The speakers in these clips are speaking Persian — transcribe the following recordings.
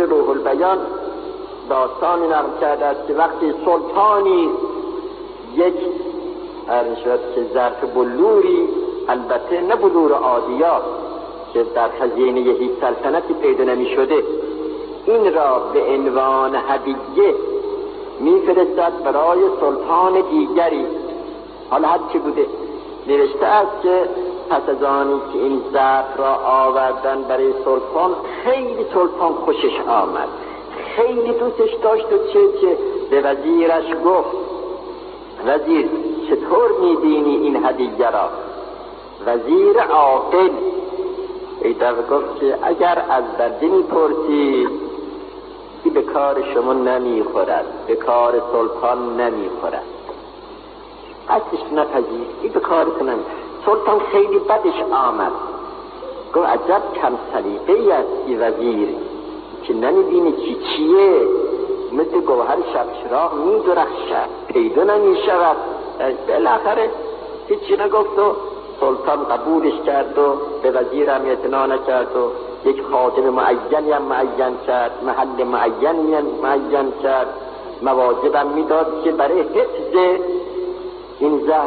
تفسیر روح البیان داستانی نقل کرده است که وقتی سلطانی یک ارشد که ظرف بلوری، البته نه بلور عادیات که در خزینه هیچ سلطنتی پیدا نمی شده، این را به عنوان هدیه میفرستد برای سلطان دیگری. حالا هر چی بوده نوشته است که پس از آنی که این ظرف را آوردن برای سلطان، خیلی سلطان خوشش آمد، خیلی دوستش داشت و چه به وزیرش گفت وزیر چطور می‌بینی این هدیه را؟ وزیر عاقل ایدر گفت که اگر از بنده می‌پرسی این به کار شما نمیخورد، به کار سلطان نمیخورد، ازش نپذیر، این به کارتون نمیخورد. سلطان خیلی بدش آمد، گفت عجب کم سلیقه‌ای است این وزیر که نمیبینی چیه، مثل گوهر شب چراغ میدرخشد، پیدا نمیشود. بالاخره هیچی نگفت و سلطان قبولش کرد و به وزیرم اعتنا نکرد و یک خادم معینی هم معین کرد، محل معینی هم معین کرد، مواجبم میداد که برای حفظ این ظرف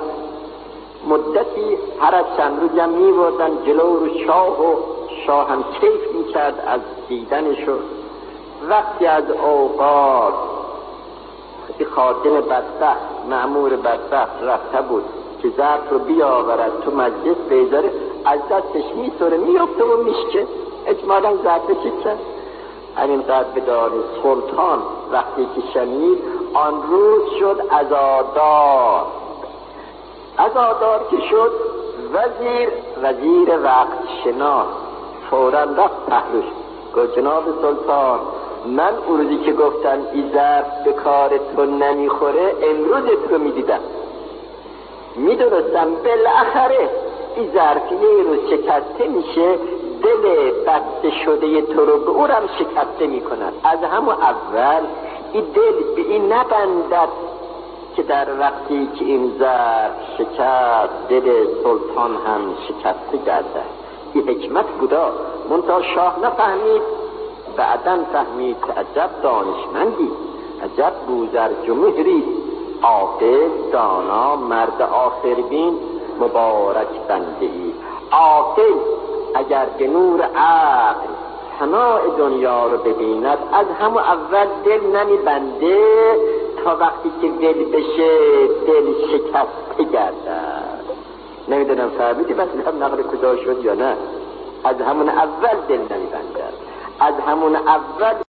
مدتی هر از چند روز هم میبردن جلو رو شاه و شاه هم کیف میکرد از دیدنشو. وقتی از اوقات خادم بدبخت، مأمور بدبخت رفته بود که ظرف رو بیاورد تو مجلس بیداره، از دستش میسوره میفته و میشکه، اجمالا ظرف چیزه. همینقدر بدانید سلطان وقتی که شنید آن روز شد عزادار. عزادار که شد وزیر وقت شناس فوراً رفت پهلوش، گفت جناب سلطان من اون روزی که گفتن این ظرف به کار تو نمیخوره امروز تو میدیدم، میدونستم بالاخره این ظرف یه روز شکسته میشه، دل بسته شده تو رو به اونم شکسته میکنن. از همون اول این دل به این نبندد که در وقتی که این ظرف شکست دل سلطان هم شکسته گردد. این حکمت بودا، منتها شاه نفهمید، بعداً فهمید که عجب دانشمندی، عجب بوزرج و مهری، عاقل دانا مرد آخربین، مبارک بنده ای. عاقل اگر به نور عقل سماع دنیا رو ببیند از همون اول دل نمیبنده تا وقتی که دل بشه دل شکسته گردد. نمیدونم فهمیدی بس هم نقل کجا شد یا نه. از همون اول دل نمیبنده، از همون اول